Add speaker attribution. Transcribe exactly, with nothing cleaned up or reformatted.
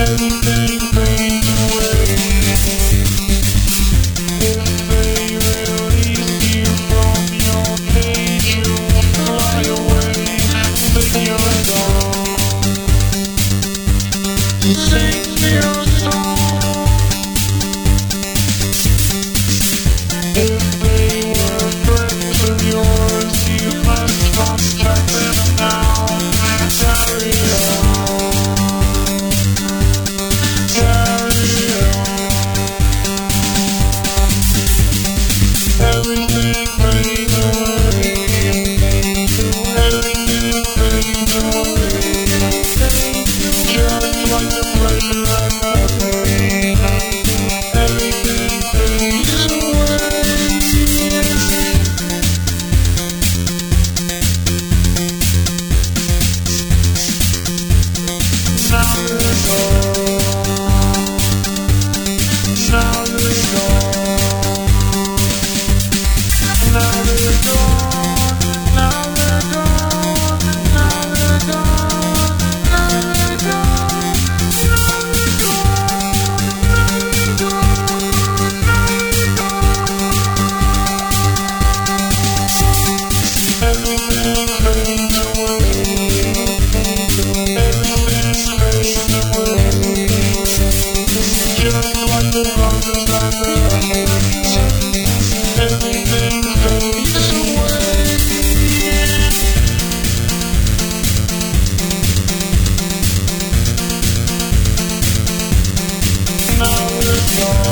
Speaker 1: Everything fades away. If they release you from your cage, you fly away, then you're gone. Sing me a song. If they were friends of yours, you must contact them now. Carry on, carry on. Everything fades away. Everything fades away. Just like the pleasure and the pain. Everything fades away. Now they're gone. Now they're gone. Now they're gone. Now they're gone. Now they're gone. Now they're gone. Now they're gone. Now they're gone. Now they're gone. Everything fades away. Everything fades away. Just like the roses and the haze. Everything fades away. Now it's gone.